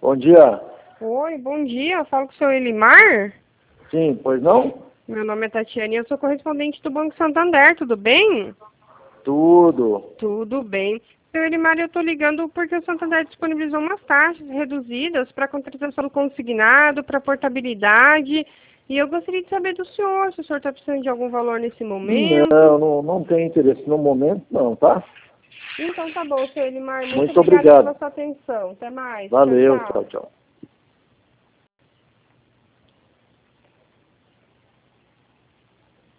Bom dia. Oi, bom dia. Eu falo com o seu Elimar. Sim, pois não? Meu nome é Tatiane e eu sou correspondente do Banco Santander, tudo bem? Tudo. Tudo bem. Seu Elimar, eu estou ligando porque o Santander disponibilizou umas taxas reduzidas para contratação consignado, para portabilidade. E eu gostaria de saber do senhor, se o senhor está precisando de algum valor nesse momento. Não tem interesse no momento, não, tá? Então tá bom, seu Elimar. Muito Muito obrigada obrigado. pela sua atenção. Até mais. Valeu, Tchau, tchau, tchau. tchau.